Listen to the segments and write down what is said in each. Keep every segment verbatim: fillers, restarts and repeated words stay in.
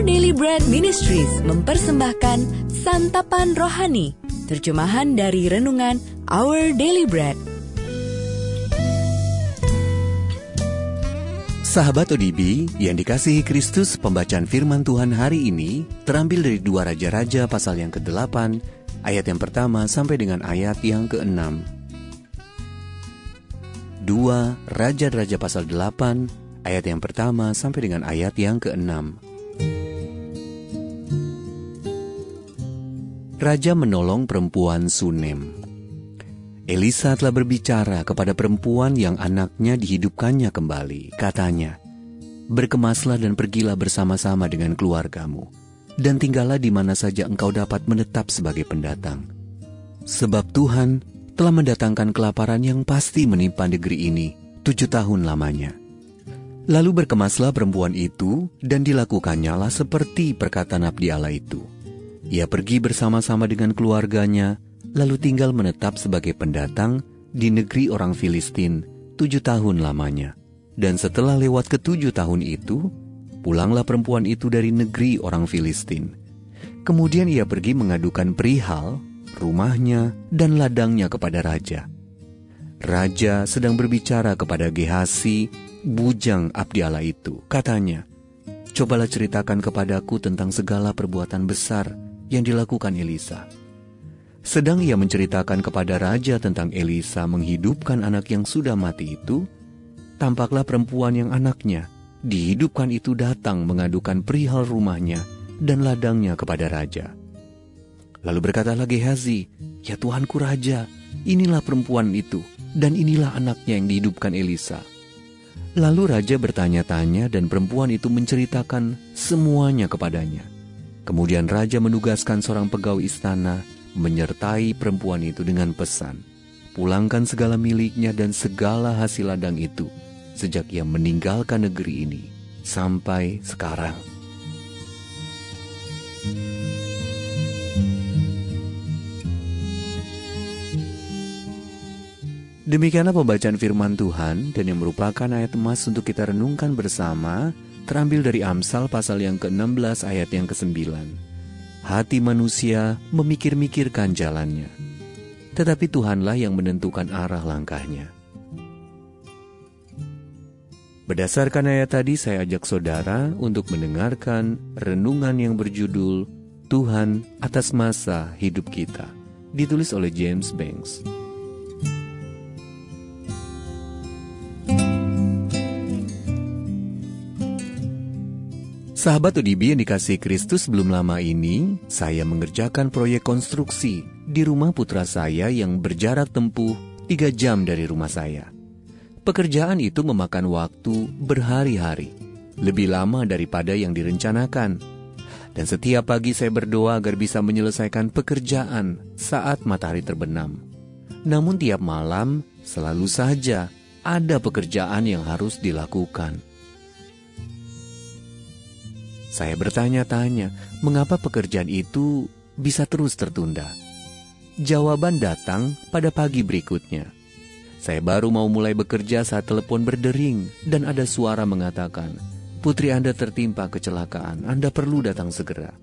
Our Daily Bread Ministries mempersembahkan Santapan Rohani, terjemahan dari renungan Our Daily Bread. Sahabat O D B yang dikasihi Kristus, pembacaan firman Tuhan hari ini terambil dari dua Raja-Raja pasal yang kedelapan, ayat yang pertama sampai dengan ayat yang keenam. dua Raja-Raja pasal delapan, ayat yang pertama sampai dengan ayat yang keenam. Raja menolong perempuan Sunem. Elisa telah berbicara kepada perempuan yang anaknya dihidupkannya kembali. Katanya, "Berkemaslah dan pergilah bersama-sama dengan keluargamu, dan tinggallah di mana saja engkau dapat menetap sebagai pendatang. Sebab Tuhan telah mendatangkan kelaparan yang pasti menimpa negeri ini tujuh tahun lamanya." Lalu berkemaslah perempuan itu, dan dilakukannya lah seperti perkataan abdi Allah itu. Ia pergi bersama-sama dengan keluarganya, lalu tinggal menetap sebagai pendatang di negeri orang Filistin tujuh tahun lamanya. Dan setelah lewat ketujuh tahun itu, pulanglah perempuan itu dari negeri orang Filistin. Kemudian ia pergi mengadukan perihal rumahnya dan ladangnya kepada raja. Raja sedang berbicara kepada Gehasi, bujang abdi Allah itu. Katanya, "Cobalah ceritakan kepadaku tentang segala perbuatan besar yang dilakukan Elisa." Sedang ia menceritakan kepada raja tentang Elisa menghidupkan anak yang sudah mati itu, tampaklah perempuan yang anaknya dihidupkan itu datang mengadukan perihal rumahnya dan ladangnya kepada raja. Lalu berkatalah Gehazi, "Ya Tuanku Raja, inilah perempuan itu, dan inilah anaknya yang dihidupkan Elisa." Lalu raja bertanya-tanya, dan perempuan itu menceritakan semuanya kepadanya. Kemudian raja menugaskan seorang pegawai istana menyertai perempuan itu dengan pesan, "Pulangkan segala miliknya dan segala hasil ladang itu sejak ia meninggalkan negeri ini sampai sekarang." Demikianlah pembacaan firman Tuhan, dan yang merupakan ayat emas untuk kita renungkan bersama, terambil dari Amsal pasal yang ke-enam belas ayat yang kesembilan. "Hati manusia memikir-mikirkan jalannya, tetapi Tuhanlah yang menentukan arah langkahnya." Berdasarkan ayat tadi, saya ajak saudara untuk mendengarkan renungan yang berjudul Tuhan atas masa hidup kita, ditulis oleh James Banks. Sahabat O D B yang dikasihi Kristus, belum lama ini saya mengerjakan proyek konstruksi di rumah putra saya yang berjarak tempuh tiga jam dari rumah saya. Pekerjaan itu memakan waktu berhari-hari, lebih lama daripada yang direncanakan. Dan setiap pagi saya berdoa agar bisa menyelesaikan pekerjaan saat matahari terbenam. Namun tiap malam selalu saja ada pekerjaan yang harus dilakukan. Saya bertanya-tanya, mengapa pekerjaan itu bisa terus tertunda? Jawaban datang pada pagi berikutnya. Saya baru mau mulai bekerja saat telepon berdering dan ada suara mengatakan, "Putri Anda tertimpa kecelakaan, Anda perlu datang segera."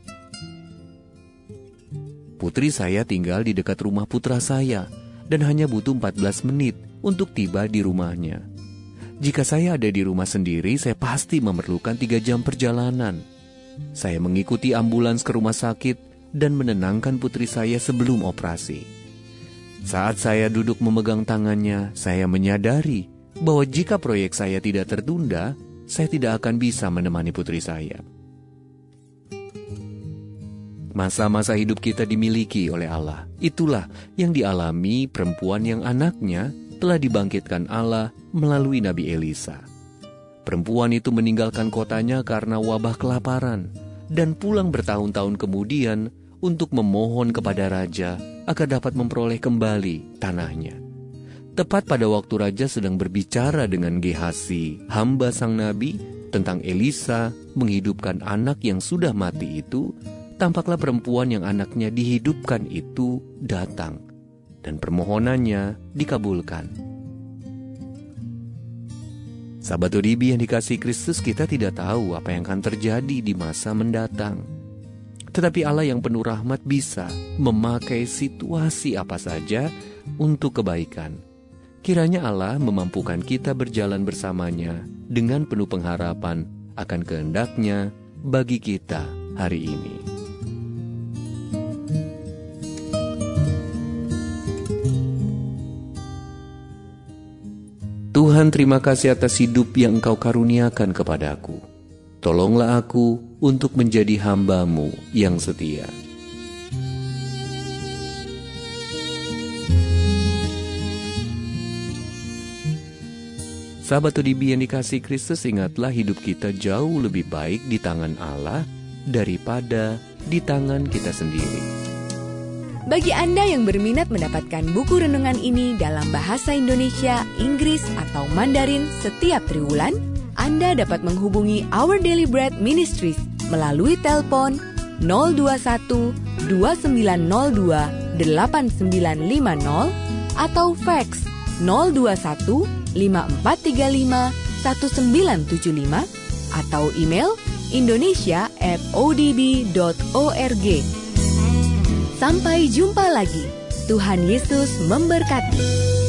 Putri saya tinggal di dekat rumah putra saya dan hanya butuh empat belas menit untuk tiba di rumahnya. Jika saya ada di rumah sendiri, saya pasti memerlukan tiga jam perjalanan. Saya mengikuti ambulans ke rumah sakit dan menenangkan putri saya sebelum operasi. Saat saya duduk memegang tangannya, saya menyadari bahwa jika proyek saya tidak tertunda, saya tidak akan bisa menemani putri saya. Masa-masa hidup kita dimiliki oleh Allah. Itulah yang dialami perempuan yang anaknya telah dibangkitkan Allah melalui Nabi Elisa. Perempuan itu meninggalkan kotanya karena wabah kelaparan dan pulang bertahun-tahun kemudian untuk memohon kepada raja agar dapat memperoleh kembali tanahnya. Tepat pada waktu raja sedang berbicara dengan Gehasi, hamba sang nabi, tentang Elisa menghidupkan anak yang sudah mati itu, tampaklah perempuan yang anaknya dihidupkan itu datang, dan permohonannya dikabulkan. Sahabat O D B yang dikasihi Kristus, kita tidak tahu apa yang akan terjadi di masa mendatang. Tetapi Allah yang penuh rahmat bisa memakai situasi apa saja untuk kebaikan. Kiranya Allah memampukan kita berjalan bersamanya dengan penuh pengharapan akan kehendak-Nya bagi kita hari ini. Tuhan, terima kasih atas hidup yang Engkau karuniakan kepadaku. Tolonglah aku untuk menjadi hamba-Mu yang setia. Sahabat O D B yang dikasihi Kristus, ingatlah hidup kita jauh lebih baik di tangan Allah daripada di tangan kita sendiri. Bagi Anda yang berminat mendapatkan buku renungan ini dalam bahasa Indonesia, Inggris, atau Mandarin setiap triwulan, Anda dapat menghubungi Our Daily Bread Ministries melalui telepon nol dua satu dua sembilan nol dua delapan sembilan lima nol atau fax nol dua satu lima empat tiga lima satu sembilan tujuh lima atau email indonesia at o d b dot org. Sampai jumpa lagi. Tuhan Yesus memberkati.